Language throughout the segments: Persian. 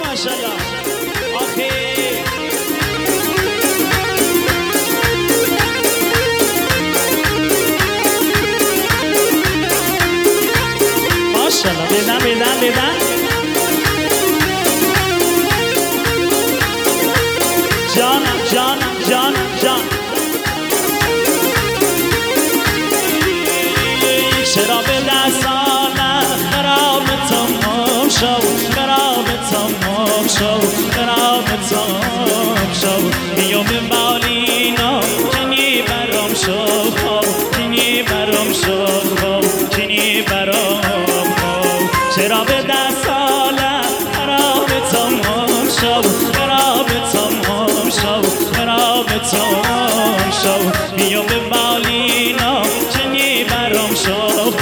ماشاءالله آخه ماشاءالله بدن جانم شراب دستانه خراب تمام شو بیام بالینا جنی برام شو شراب دستانه خراب تمام شو بیام بالینا جنی برام شو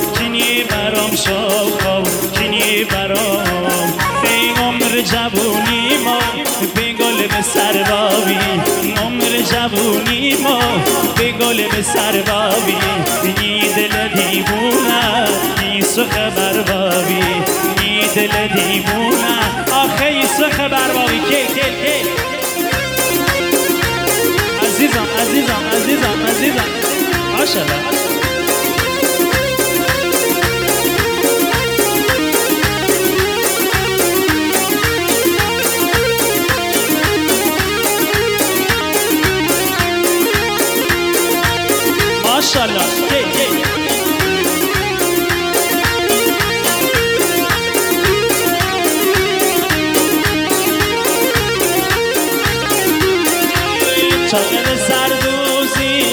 به عمر جوونی ما به گل به سربابی عمر جوونی ما به گل به سربابی ای دل دیوونه ای سخ بربابی ای دل دیوونه آخه ای سخ بربابی که عزیزم ماشاءالله ماشاءالله چاقل سردوزی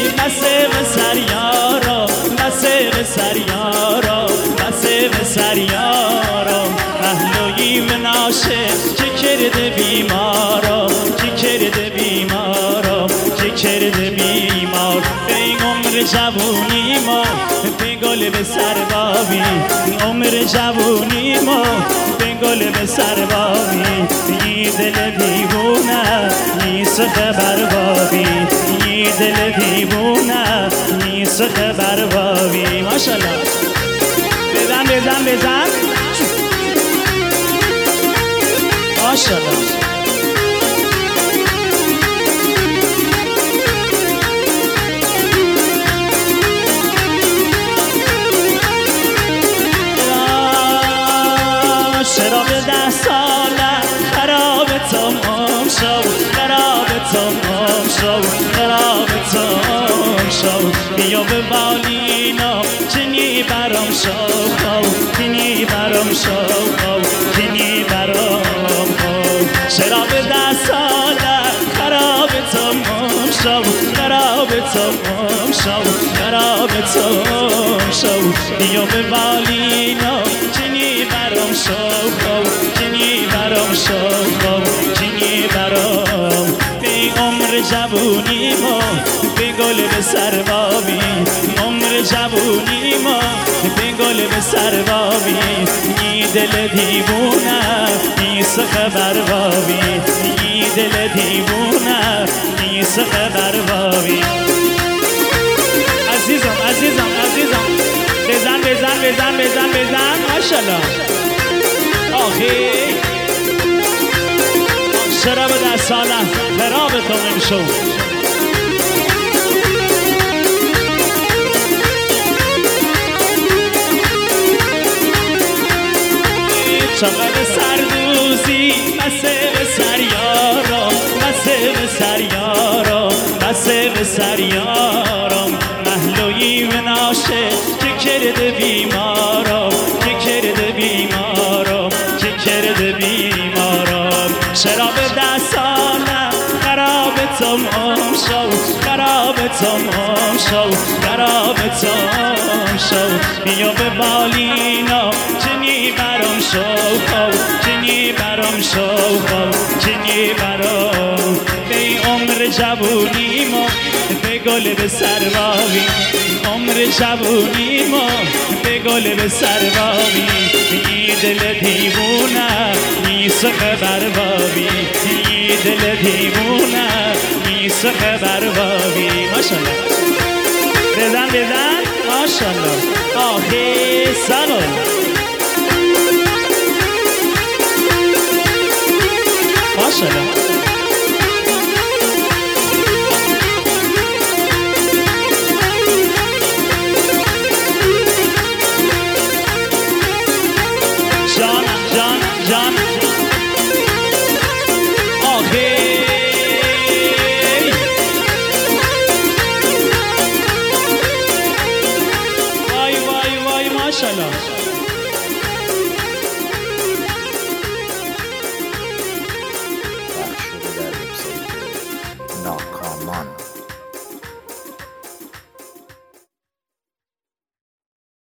مسه سریارا اهلوی مناشه چه کرده بیمار به عمر جوونی ما به گل به سربابی عمر جوونی ما به گل به سربابی ای دل دیوونه ای سخ بربابی ای دل دیوونه ای سخ بربابی ماشاءالله بزن ماشاءالله شراب 10 ساله خراب تمام شو بیا به بالینا جنی برام شراب 10 ساله خراب تمام شو بیا به بالینا جنی برام به عمر جوونی ما به گل به سربابی عمر جوونی ما به گل به سربابی ای دل دیوونه ای سخ بربابی ای دل دیوونه ای سخ بربابی عزیزم بزن ماشاءالله آخی شراب 10 ساله خراب تمام شو چقدر سردوزی مسه به سریارم محلوی مناشه که کرده بیمارم شراب 10 ساله خراب تمام شو بیا به بالینا جنی برام به عمر جوونی ما به گل به سربابی عمر جوونی ما به گل به سربابی ای دل دیوونه ای سخ بربابی ای دل دیوونه ای سخ بربابی ماشاءالله بزن ماشاءالله آخی سلام